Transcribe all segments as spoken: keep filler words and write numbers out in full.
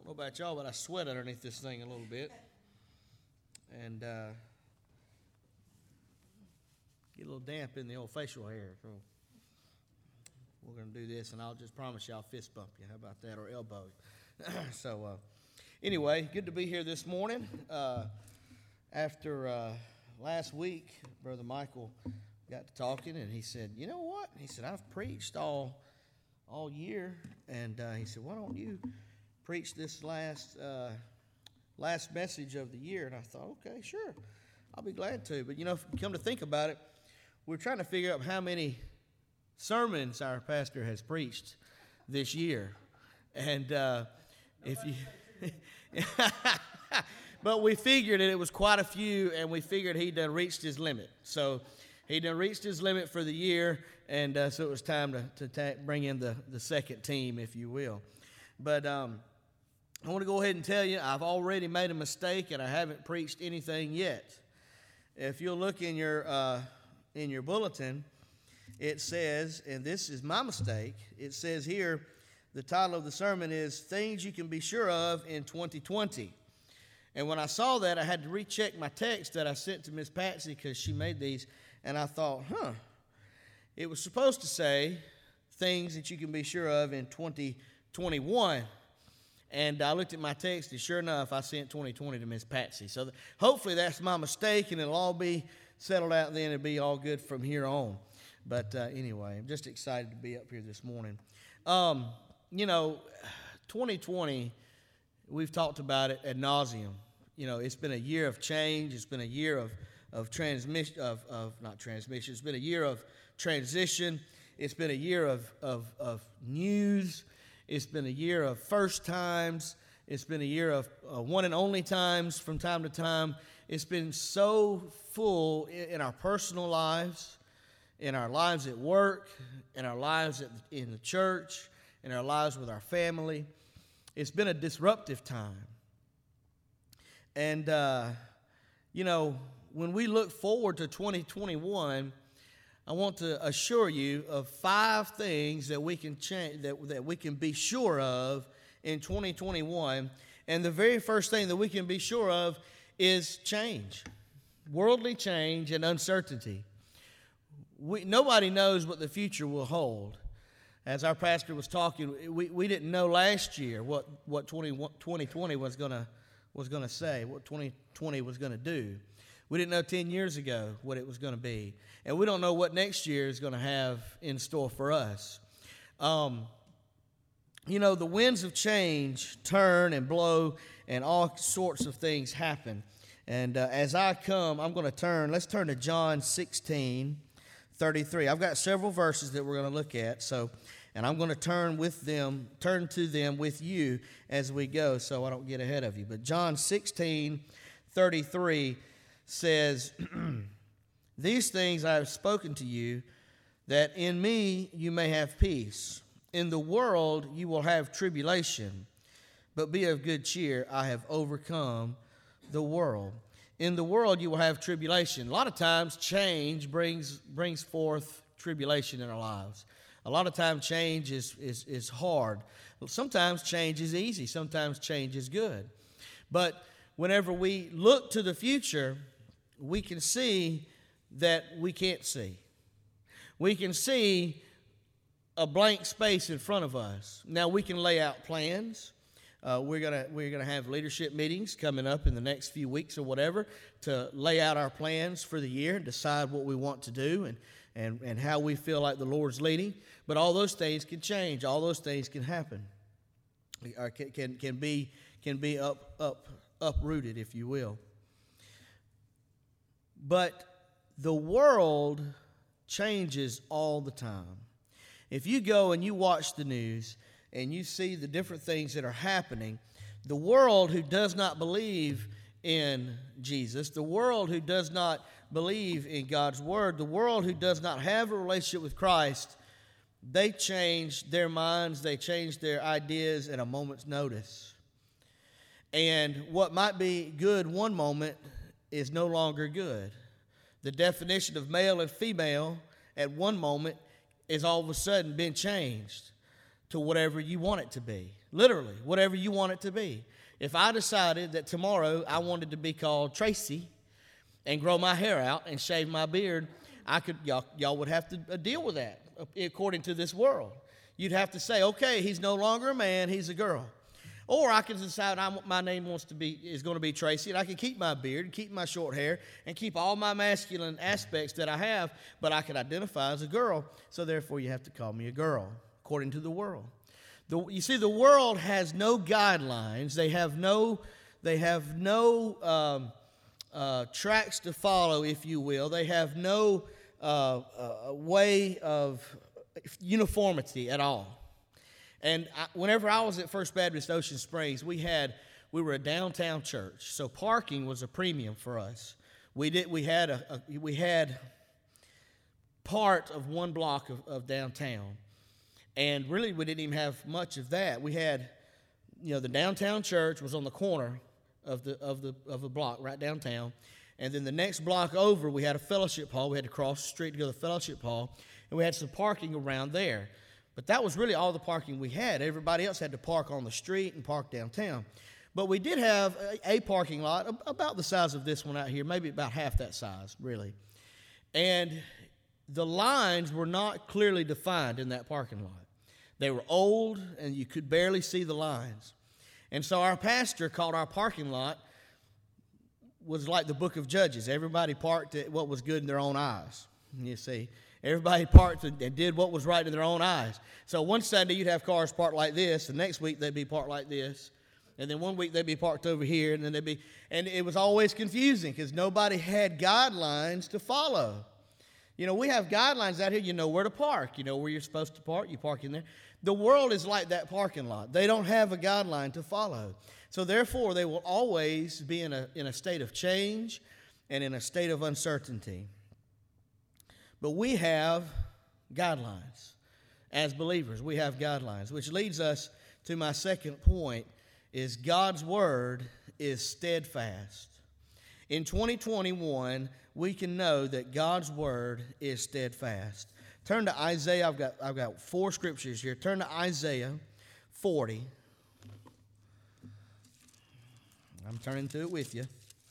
know about y'all, but I sweat underneath this thing a little bit. And uh, get a little damp in the old facial hair. So we're going to do this, and I'll just promise you I'll fist bump you. How about that? Or elbow you. so uh, anyway, good to be here this morning. Uh, after uh, last week, Brother Michael got to talking, and he said, you know what? He said, I've preached all all year. And uh, he said, why don't you preach this last uh, last message of the year? And I thought, okay, sure, I'll be glad to. But, you know, if you come to think about it, we're trying to figure out how many sermons our pastor has preached this year. And uh, if you... But we figured that it was quite a few, and we figured he'd done reached his limit. So he done reached his limit for the year, and uh, so it was time to, to ta- bring in the, the second team, if you will. But um, I want to go ahead and tell you, I've already made a mistake, and I haven't preached anything yet. If you'll look in your uh, in your bulletin, it says, and this is my mistake, it says here, the title of the sermon is Things You Can Be Sure Of in twenty twenty. And when I saw that, I had to recheck my text that I sent to Miss Patsy because she made these, and I thought, huh, it was supposed to say things that you can be sure of in twenty twenty-one. And I looked at my text, and sure enough, I sent twenty twenty to Miss Patsy. So th- hopefully that's my mistake, and it'll all be settled out then. It'll be all good from here on. But uh, anyway, I'm just excited to be up here this morning. Um, you know, twenty twenty, we've talked about it ad nauseum. You know, it's been a year of change. It's been a year of of transmission, of, of not transmission. It's been a year of transition. It's been a year of, of, of news. It's been a year of first times. It's been a year of uh, one and only times from time to time. It's been so full in, in our personal lives, in our lives at work, in our lives at, in the church, in our lives with our family. It's been a disruptive time. And, uh, you know, when we look forward to twenty twenty-one, I want to assure you of five things that we can change, that, that we can be sure of in twenty twenty-one. And the very first thing that we can be sure of is change, worldly change and uncertainty. We, nobody knows what the future will hold. As our pastor was talking, we, we didn't know last year what, what twenty twenty was going to was going to say, what twenty twenty was going to do. We didn't know ten years ago what it was going to be. And we don't know what next year is going to have in store for us. Um, you know, the winds of change turn and blow, and all sorts of things happen. And uh, as I come, I'm going to turn, let's turn to John sixteen thirty-three. I've got several verses that we're going to look at, so, and I'm going to turn with them, turn to them with you as we go, so I don't get ahead of you. But John sixteen thirty-three says, these things I have spoken to you, that in me you may have peace. In the world you will have tribulation, but be of good cheer. I have overcome the world. In the world you will have tribulation. A lot of times change brings brings forth tribulation in our lives. A lot of times change is, is, is hard. Sometimes change is easy. Sometimes change is good. But whenever we look to the future, we can see that we can't see. We can see a blank space in front of us. Now we can lay out plans. Uh, we're gonna we're gonna have leadership meetings coming up in the next few weeks or whatever to lay out our plans for the year and decide what we want to do and and and how we feel like the Lord's leading. But all those things can change. All those things can happen. Or can can, can be can be up up uprooted, if you will. But the world changes all the time. If you go and you watch the news and you see the different things that are happening, the world who does not believe in Jesus, the world who does not believe in God's word, the world who does not have a relationship with Christ, they change their minds, they change their ideas at a moment's notice. And what might be good one moment is no longer good. The definition of male and female at one moment is all of a sudden been changed. to whatever you want it to be. Literally, whatever you want it to be. If I decided that tomorrow I wanted to be called Tracy and grow my hair out and shave my beard, I could y'all, y'all would have to deal with that according to this world. You'd have to say, okay, he's no longer a man, he's a girl. Or I could decide I, my name wants to be is going to be Tracy, and I can keep my beard, keep my short hair, and keep all my masculine aspects that I have, but I could identify as a girl, so therefore you have to call me a girl, according to the world. The, you see, the world has no guidelines. They have no, they have no um, uh, tracks to follow, if you will. They have no uh, uh, way of uniformity at all. And I, whenever I was at First Baptist Ocean Springs, we had we were a downtown church, so parking was a premium for us. We did we had a, a we had part of one block of, of downtown, and really we didn't even have much of that. We had, you know, the downtown church was on the corner of the of the of the block right downtown, and then the next block over we had a fellowship hall. We had to cross the street to go to the fellowship hall, and we had some parking around there. But that was really all the parking we had. Everybody else had to park on the street and park downtown. But we did have a, a parking lot about the size of this one out here, maybe about half that size, really. And the lines were not clearly defined in that parking lot. They were old, and you could barely see the lines. And so our pastor called our parking lot was like the book of Judges. Everybody parked at what was good in their own eyes, you see. Everybody parked and did what was right in their own eyes. So one Sunday you'd have cars parked like this, the next week they'd be parked like this, and then one week they'd be parked over here, and then they'd be, and it was always confusing because nobody had guidelines to follow. You know, we have guidelines out here. You know where to park. You know where you're supposed to park. You park in there. The world is like that parking lot. They don't have a guideline to follow. So therefore, they will always be in a in a state of change and in a state of uncertainty. But we have guidelines. As believers, we have guidelines, which leads us to my second point, is God's Word is steadfast. In twenty twenty-one, we can know that God's Word is steadfast. Turn to Isaiah. I've got, I've got four scriptures here. Turn to Isaiah forty. I'm turning to it with you.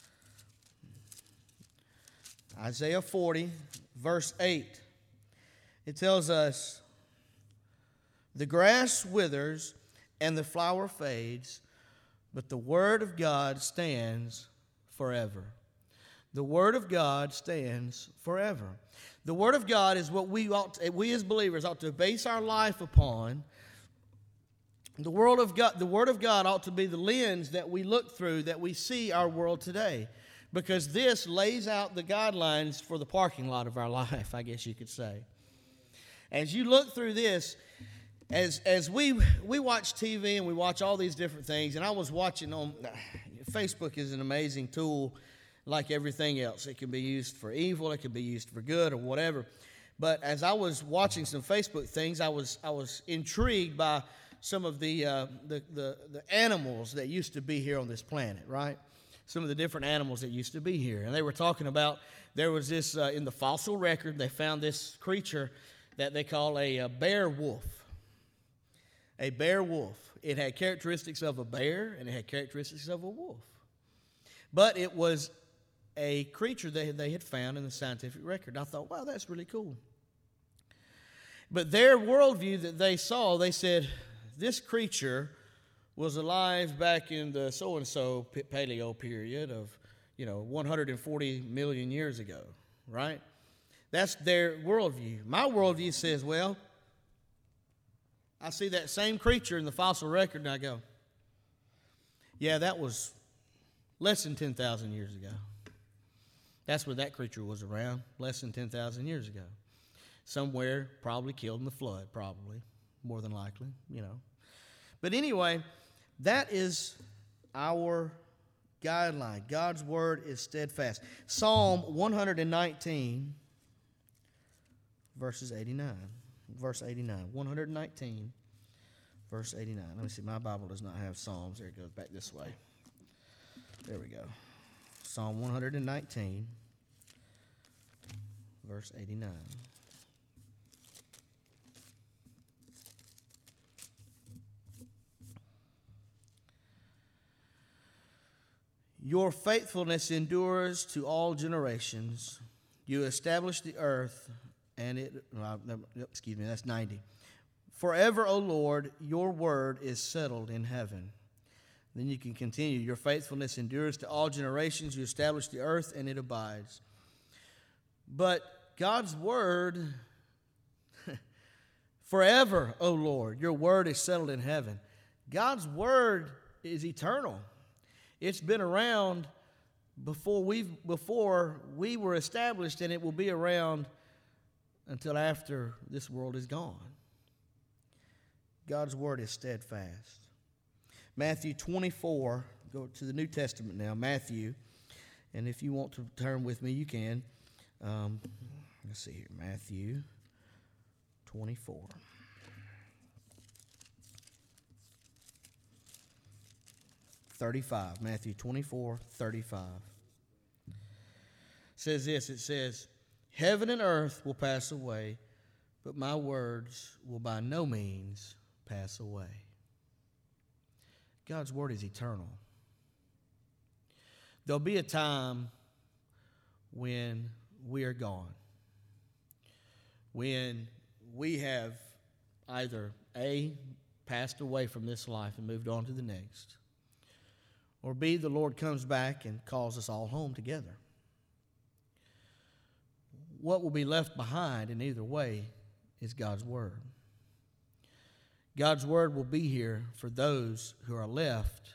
Isaiah forty. Verse eight, it tells us, the grass withers and the flower fades, but the word of God stands forever. The word of God stands forever. The word of God is what we ought to, we as believers ought to base our life upon. The word of God, the word of God ought to be the lens that we look through, that we see our world today. Because this lays out the guidelines for the parking lot of our life, I guess you could say. As you look through this, as as we we watch T V and we watch all these different things, and I was watching on, Facebook is an amazing tool like everything else. It can be used for evil, it can be used for good or whatever. But as I was watching some Facebook things, I was I was intrigued by some of the uh, the, the the animals that used to be here on this planet, right? Some of the different animals that used to be here. And they were talking about, there was this, uh, in the fossil record, they found this creature that they call a, a bear wolf. A bear wolf. It had characteristics of a bear, and it had characteristics of a wolf. But it was a creature that they had found in the scientific record. I thought, wow, that's really cool. But their worldview that they saw, they said, this creature was alive back in the so-and-so paleo period of, you know, one hundred forty million years ago, right? That's their worldview. My worldview says, well, I see that same creature in the fossil record, and I go, yeah, that was less than ten thousand years ago. That's where that creature was around, less than ten thousand years ago. Somewhere, probably killed in the flood, probably, more than likely, you know. But anyway, that is our guideline. God's word is steadfast. Psalm one nineteen, verses eighty-nine. Verse eighty-nine. one nineteen, verse eighty-nine. Let me see. My Bible does not have Psalms. There it goes back this way. There we go. Psalm one nineteen, verse eighty-nine. Your faithfulness endures to all generations. You establish the earth, and it, uh, excuse me, that's ninety. Forever, O Lord, your word is settled in heaven. Then you can continue. Your faithfulness endures to all generations. You establish the earth, and it abides. But God's word, forever, O Lord, your word is settled in heaven. God's word is eternal. It's been around before we before we were established, and it will be around until after this world is gone. God's word is steadfast. Matthew twenty-four, go to the New Testament now, Matthew, and if you want to turn with me, you can. Um, let's see here, Matthew twenty-four. thirty-five, Matthew twenty-four, thirty-five. It says this, it says, heaven and earth will pass away, but my words will by no means pass away. God's word is eternal. There'll be a time when we are gone, when we have either A, passed away from this life and moved on to the next, or B, the Lord comes back and calls us all home together. What will be left behind in either way is God's word. God's word will be here for those who are left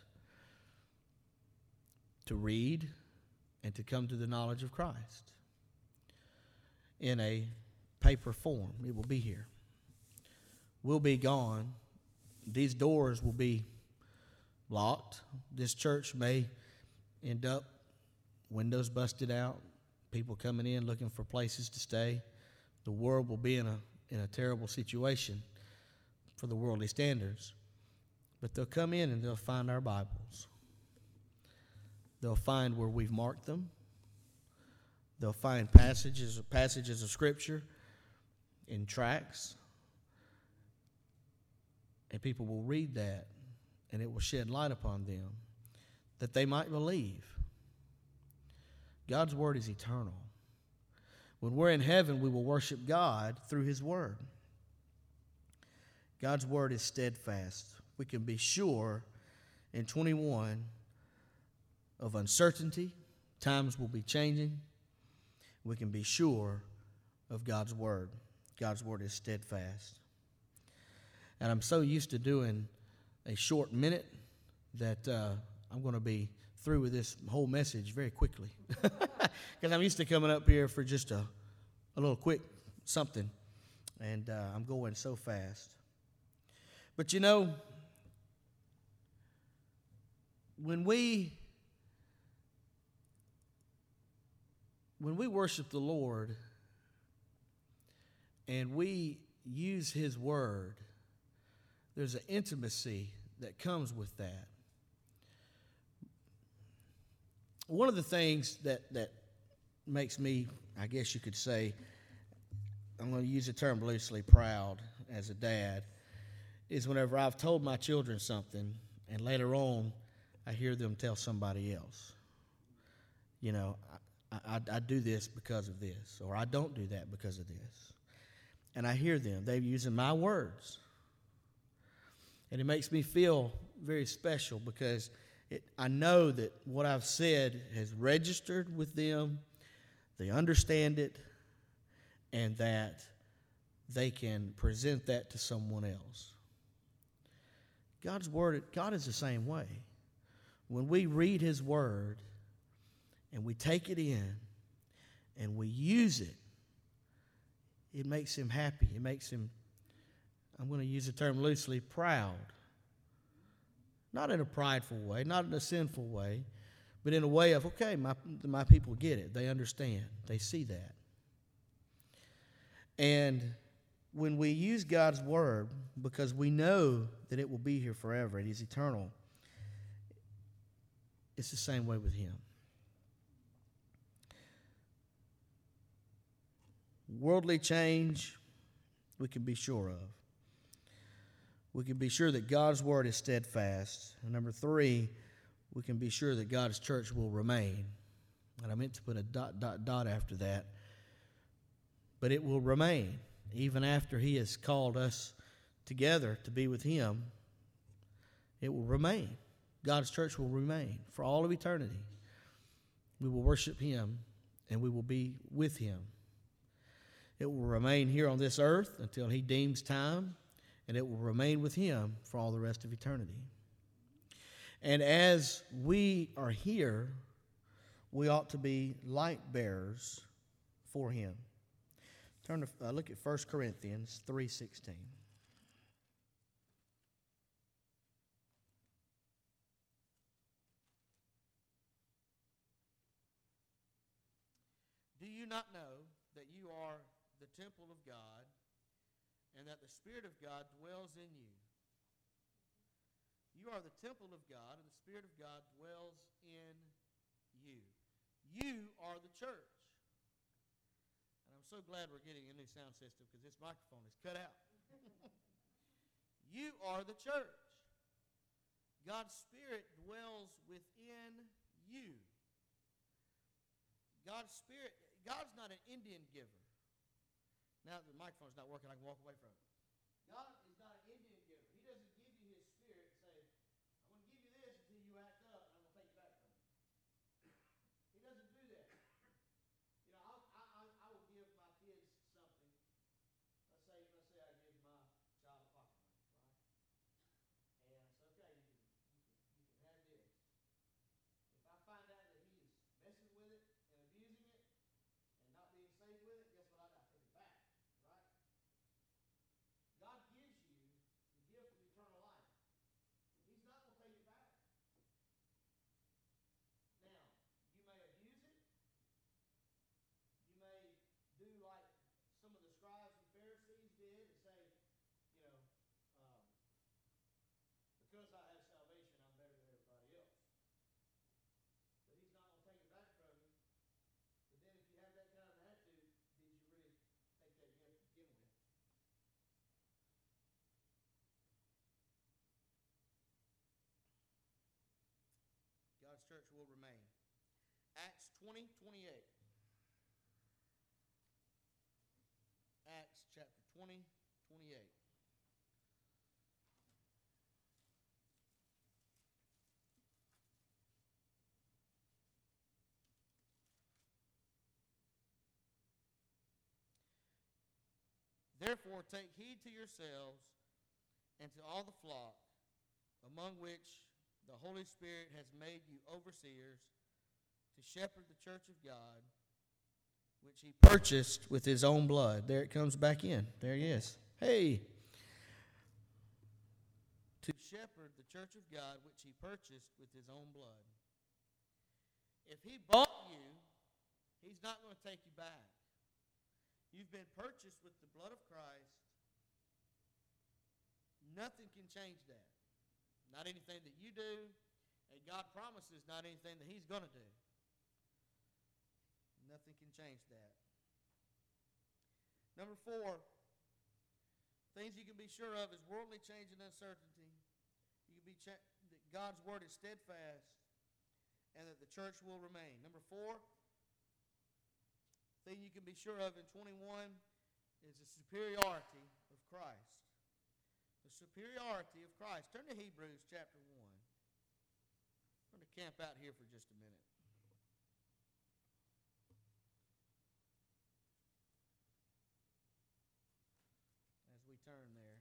to read and to come to the knowledge of Christ. In a paper form, it will be here. We'll be gone. These doors will be locked. This church may end up windows busted out, people coming in looking for places to stay. The world will be in a in a terrible situation for the worldly standards. But they'll come in and they'll find our Bibles. They'll find where we've marked them. They'll find passages passages of Scripture in tracts. And people will read that, and it will shed light upon them that they might believe. God's word is eternal. When we're in heaven, we will worship God through his word. God's word is steadfast. We can be sure in twenty-one of uncertainty. Times will be changing. We can be sure of God's word. God's word is steadfast. And I'm so used to doing a short minute that uh, I'm going to be through with this whole message very quickly. Because I'm used to coming up here for just a, a little quick something. And uh, I'm going so fast. But you know, when we when we worship the Lord and we use his word, there's an intimacy that comes with that. One of the things that, that makes me, I guess you could say, I'm going to use the term loosely, proud as a dad, is whenever I've told my children something and later on I hear them tell somebody else, you know, I, I, I do this because of this, or I don't do that because of this. And I hear them. They're using my words. And it makes me feel very special because it, I know that what I've said has registered with them, they understand it, and that they can present that to someone else. God's word, God is the same way. When we read his word and we take it in and we use it, it makes him happy. It makes him, I'm going to use the term loosely, proud. Not in a prideful way, not in a sinful way, but in a way of, okay, my, my people get it. They understand. They see that. And when we use God's word, because we know that it will be here forever, it is eternal, it's the same way with him. Worldly change, we can be sure of. We can be sure that God's word is steadfast. And number three, we can be sure that God's church will remain. And I meant to put a dot, dot, dot after that. But it will remain even after He has called us together to be with Him. It will remain. God's church will remain for all of eternity. We will worship Him and we will be with Him. It will remain here on this earth until He deems time, and it will remain with Him for all the rest of eternity. And as we are here, we ought to be light bearers for Him. Turn to uh, look at First Corinthians three sixteen. Do you not know that you are the temple of God, and that the Spirit of God dwells in you? You are the temple of God, and the Spirit of God dwells in you. You are the church. And I'm so glad we're getting a new sound system because this microphone is cut out. You are the church. God's Spirit dwells within you. God's Spirit, God's not an Indian giver. Now that the microphone's not working, I can walk away from it. God is not an Indian giver. He doesn't give you His Spirit and say, I'm going to give you this until you act up, and I'm going to take it back from you. He doesn't do that. You know, I'll, I, I, I will give my kids something. Let's say, let's say I give my child a pocket knife, right? And I say, okay, you can, you can, you can have this. If I find out that he is messing with it and abusing it and not being safe with it, guess what I got? Take it back, right? God gives you the gift of eternal life. He's not going to take it back. Now, you may abuse it. You may do like some of the scribes and Pharisees did and say, you know, um, because I have salvation, I'm better than everybody else. But He's not going to take it back from you. But then if you have that kind of attitude, did you really take that gift to begin with? God's church will remain. Acts twenty twenty-eight. Acts chapter twenty, twenty-eight. Therefore, take heed to yourselves and to all the flock, among which the Holy Spirit has made you overseers, to shepherd the church of God, which He purchased with His own blood. There it comes back in. There He is. Hey! To shepherd the church of God, which He purchased with His own blood. If He bought you, He's not going to take you back. You've been purchased with the blood of Christ. Nothing can change that. Not anything that you do, and God promises not anything that He's going to do. Nothing can change that. Number four, things you can be sure of is worldly change and uncertainty. You can be cha- that God's word is steadfast, and that the church will remain. Number four, thing you can be sure of in twenty-one is the superiority of Christ. The superiority of Christ. Turn to Hebrews chapter one. I'm going to camp out here for just a minute. As we turn there.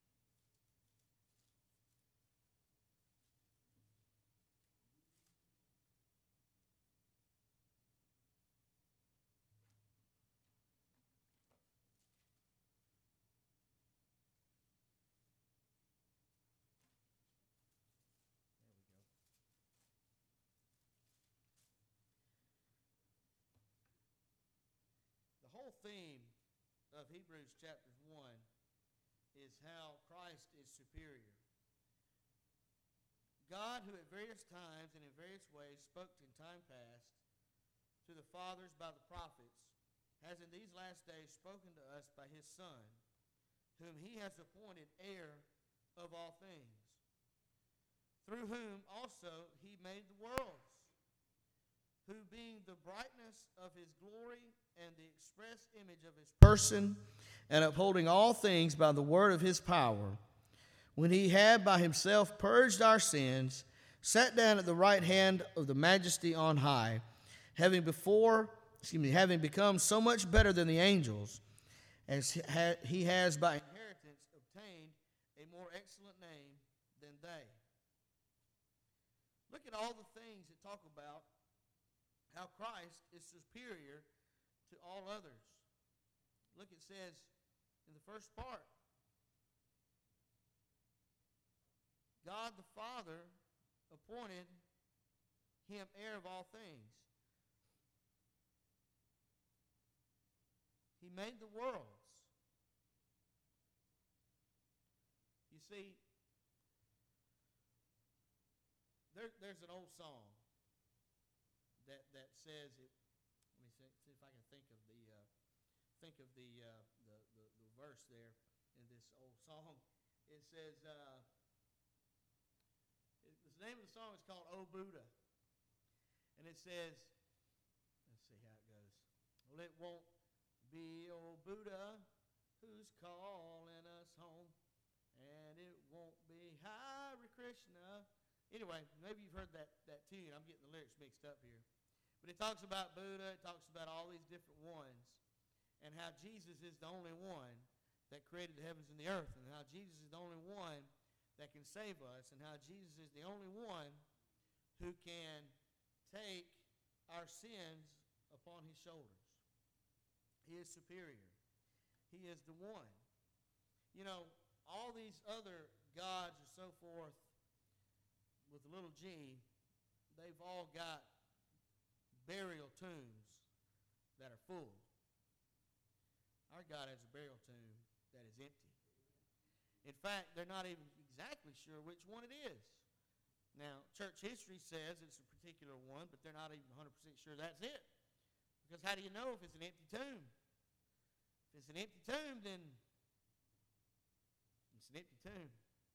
The whole theme of Hebrews chapter one is how Christ is superior. God, who at various times and in various ways spoke in time past to the fathers by the prophets, has in these last days spoken to us by His Son, whom He has appointed heir of all things, through whom also he made the worlds, who being the brightness of his glory and the express image of his person, and upholding all things by the word of his power, when he had by himself purged our sins, sat down at the right hand of the majesty on high, having before, excuse me, having become so much better than the angels, as he has by inheritance obtained a more excellent name than they. Look at all the things that talk about how Christ is superior to all others. Look, it says in the first part, God the Father appointed him heir of all things. He made the worlds. You see, there, there's an old song that that says it. Let me see, see if I can think of the uh, think of the, uh, the the the verse there in this old song. It says uh, it, the name of the song is called "Oh Buddha," and it says, let's see how it goes. Well, it won't be old Buddha who's calling us home, and it won't be Hare Krishna. Anyway, maybe you've heard that, that tune. I'm getting the lyrics mixed up here. But it talks about Buddha. It talks about all these different ones and how Jesus is the only one that created the heavens and the earth, and how Jesus is the only one that can save us, and how Jesus is the only one who can take our sins upon his shoulders. He is superior. He is the one. You know, all these other gods or so forth with a little g, they've all got burial tombs that are full. Our God has a burial tomb that is empty. In fact, they're not even exactly sure which one it is. Now, church history says it's a particular one, but they're not even one hundred percent sure that's it. Because how do you know if it's an empty tomb? If it's an empty tomb, then it's an empty tomb.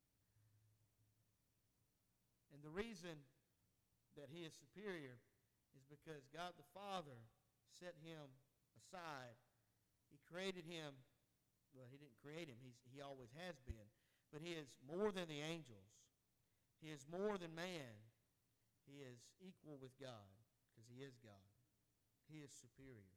And the reason that he is superior is because God the Father set him aside. He created him. Well, he didn't create him. He's, he always has been. But he is more than the angels. He is more than man. He is equal with God because he is God. He is superior.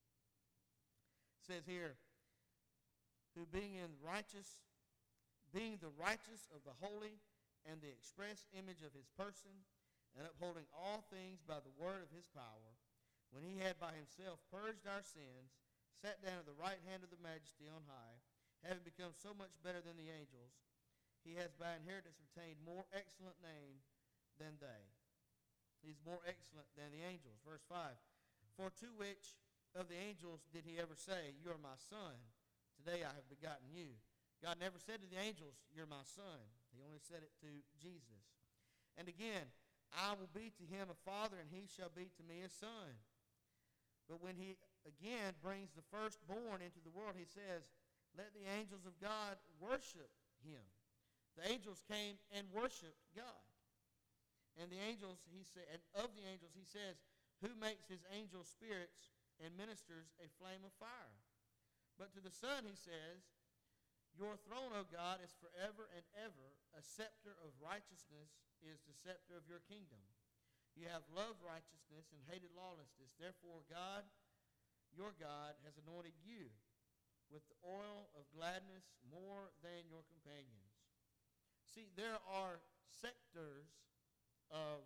It says here, who being in righteous, being the righteous of the holy and the express image of his person, and upholding all things by the word of his power, when he had by himself purged our sins, sat down at the right hand of the majesty on high, having become so much better than the angels, he has by inheritance obtained more excellent name than they. He's more excellent than the angels. Verse five, for to which of the angels did he ever say, you are my son, today I have begotten you? God never said to the angels, you're my son. He only said it to Jesus. And again, I will be to him a father, and he shall be to me a son. But when he again brings the firstborn into the world, he says, let the angels of God worship him. The angels came and worshiped God. And the angels, he said, and of the angels, he says, who makes his angel spirits and ministers a flame of fire? But to the Son, he says, your throne, O God, is forever and ever. A scepter of righteousness is the scepter of your kingdom. You have loved righteousness and hated lawlessness. Therefore, God, your God, has anointed you with the oil of gladness more than your companions. See, there are sectors of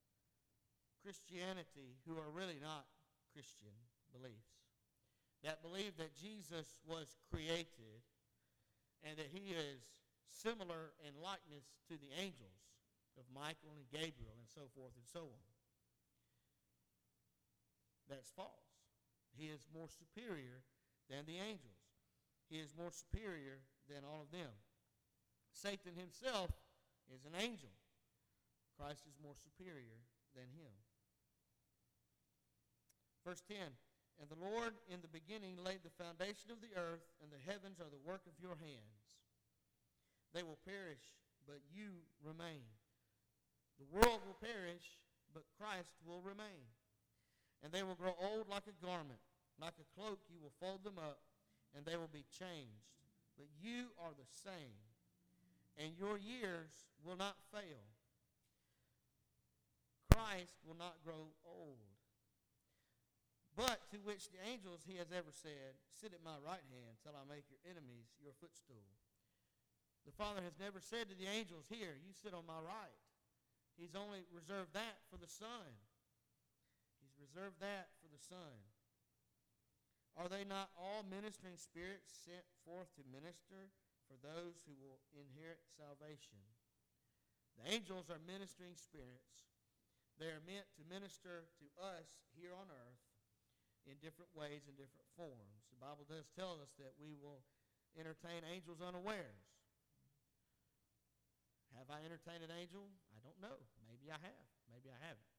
Christianity who are really not Christian beliefs, that believe that Jesus was created and that he is similar in likeness to the angels of Michael and Gabriel and so forth and so on. That's false. He is more superior than the angels. He is more superior than all of them. Satan himself is an angel. Christ is more superior than him. Verse ten, and the Lord in the beginning laid the foundation of the earth, and the heavens are the work of your hands. They will perish, but you remain. The world will perish, but Christ will remain. And they will grow old like a garment. Like a cloak you will fold them up, and they will be changed. But you are the same, and your years will not fail. Christ will not grow old. But to which the angels he has ever said, sit at my right hand till I make your enemies your footstool. The Father has never said to the angels, here, you sit on my right. He's only reserved that for the Son. He's reserved that for the Son. Are they not all ministering spirits sent forth to minister for those who will inherit salvation? The angels are ministering spirits. They are meant to minister to us here on earth in different ways and different forms. The Bible does tell us that we will entertain angels unawares. Have I entertained an angel? I don't know. Maybe I have. Maybe I haven't.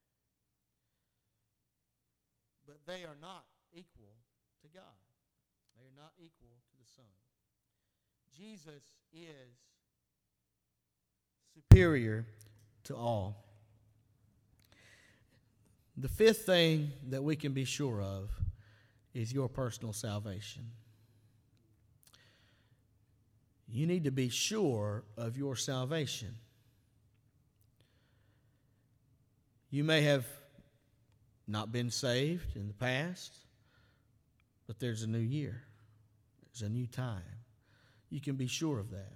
But they are not equal to God. They are not equal to the Son. Jesus is superior to all. The fifth thing that we can be sure of is your personal salvation. You need to be sure of your salvation. You may have not been saved in the past, but there's a new year. There's a new time. You can be sure of that.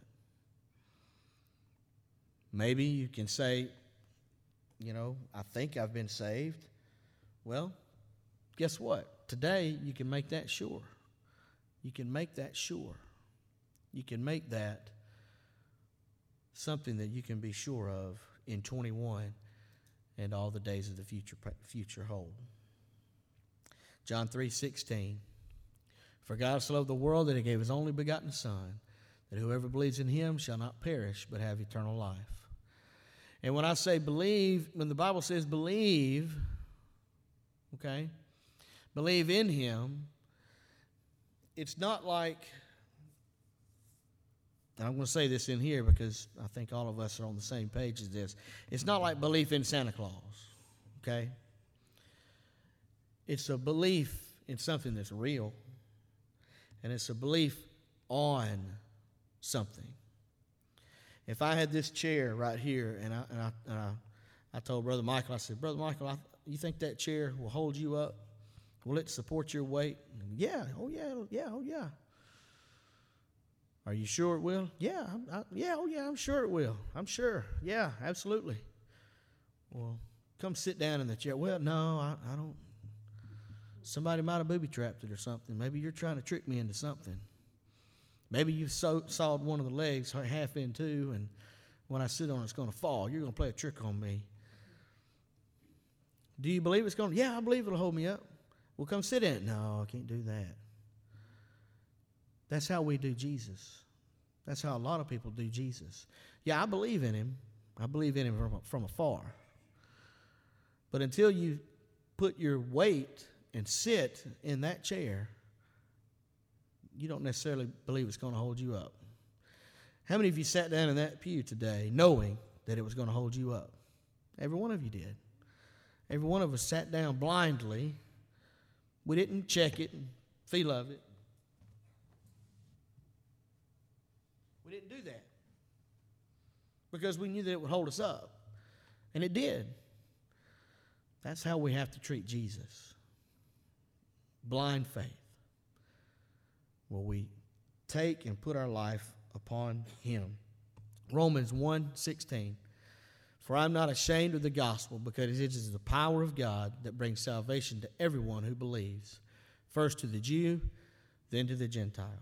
Maybe you can say, you know, I think I've been saved. Well, guess what? Today you can make that sure. You can make that sure. You can make that something that you can be sure of in twenty-one and all the days of the future future hold. John three sixteen. For God so loved the world that he gave his only begotten Son, that whoever believes in him shall not perish but have eternal life. And when I say believe, when the Bible says believe, okay, believe in him, it's not like, and I'm going to say this in here because I think all of us are on the same page as this. It's not like belief in Santa Claus, okay? It's a belief in something that's real, and it's a belief on something. If I had this chair right here, and I and I, and I, I told Brother Michael, I said, Brother Michael, I, you think that chair will hold you up? Will it support your weight? And yeah, oh yeah, yeah, oh yeah. Are you sure it will? Yeah, I, I, yeah, oh yeah, I'm sure it will. I'm sure. Yeah, absolutely. Well, come sit down in the chair. Well, no, I, I don't. Somebody might have booby-trapped it or something. Maybe you're trying to trick me into something. Maybe you saw, sawed one of the legs half in two, and when I sit on it, it's going to fall. You're going to play a trick on me. Do you believe it's going to? Yeah, I believe it'll hold me up. Well, come sit in it. No, I can't do that. That's how we do Jesus. That's how a lot of people do Jesus. Yeah, I believe in him. I believe in him from, from afar. But until you put your weight and sit in that chair, you don't necessarily believe it's going to hold you up. How many of you sat down in that pew today knowing that it was going to hold you up? Every one of you did. Every one of us sat down blindly. We didn't check it and feel of it. We didn't do that because we knew that it would hold us up, and it did. That's how we have to treat Jesus. Blind faith. Will we take and put our life upon him? Romans one sixteen. For I'm not ashamed of the gospel, because it is the power of God that brings salvation to everyone who believes, first to the Jew, then to the Gentile.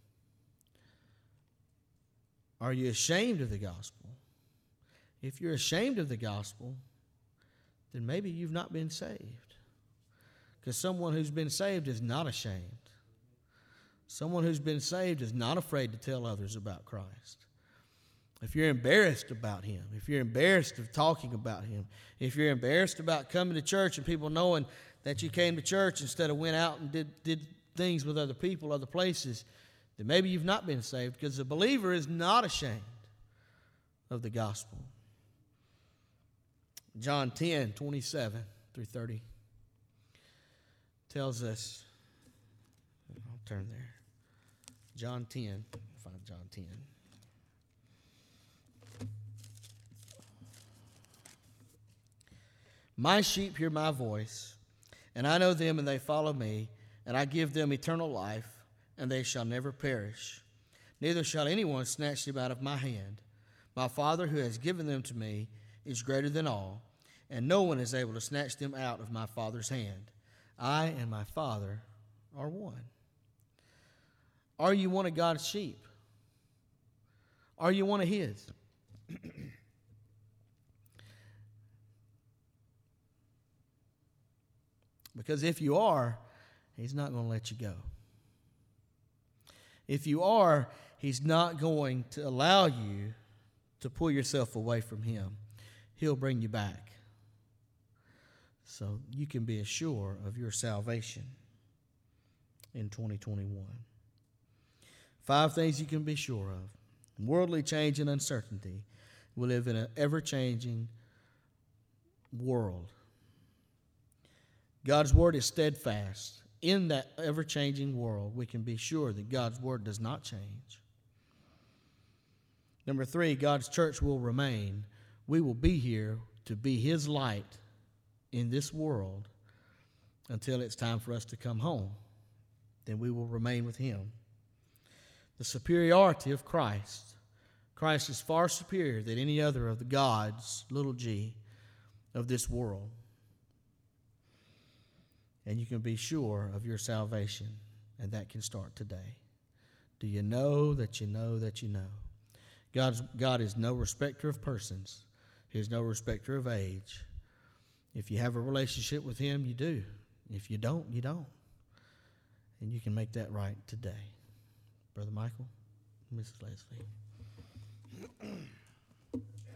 Are you ashamed of the gospel? If you're ashamed of the gospel, then maybe you've not been saved. Because someone who's been saved is not ashamed. Someone who's been saved is not afraid to tell others about Christ. If you're embarrassed about him, if you're embarrassed of talking about him, if you're embarrassed about coming to church and people knowing that you came to church instead of went out and did, did things with other people, other places, then maybe you've not been saved, because the believer is not ashamed of the gospel. John ten, twenty-seven through thirty tells us, I'll turn there. John ten, find John ten. My sheep hear my voice, and I know them, and they follow me, and I give them eternal life, and they shall never perish. Neither shall anyone snatch them out of my hand. My Father, who has given them to me, is greater than all, and no one is able to snatch them out of my Father's hand. I and my Father are one. Are you one of God's sheep? Are you one of His? Because if you are, He's not going to let you go. If you are, He's not going to allow you to pull yourself away from Him. He'll bring you back. So you can be assured of your salvation in twenty twenty-one. Five things you can be sure of. Worldly change and uncertainty. We live in an ever-changing world. God's word is steadfast. In that ever-changing world, we can be sure that God's word does not change. Number three, God's church will remain. We will be here to be His light in this world until it's time for us to come home. Then we will remain with Him. The superiority of Christ. Christ is far superior than any other of the gods, little g, of this world. And you can be sure of your salvation, and that can start today. Do you know that you know that you know? God's, God is no respecter of persons. He is no respecter of age. If you have a relationship with Him, you do. If you don't, you don't. And you can make that right today. Brother Michael, Missus Leslie.